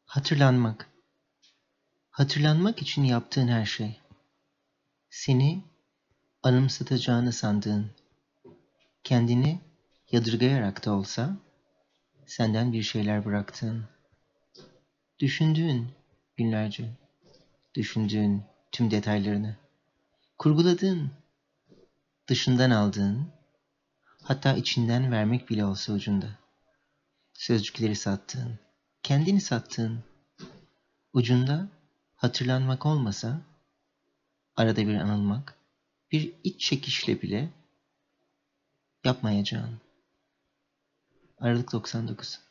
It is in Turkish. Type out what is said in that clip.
Hatırlanmak. Hatırlanmak için yaptığın her şey. Seni anımsatacağını sandığın, kendini yadırgayarak da olsa senden bir şeyler bıraktığın, düşündüğün günlerce, düşündüğün tüm detaylarını, kurguladığın, dışından aldığın, hatta içinden vermek bile olsa ucunda. Sözcükleri sattığın, kendini sattığın, ucunda hatırlanmak olmasa, arada bir anılmak, bir iç çekişle bile yapmayacağın. Aralık 99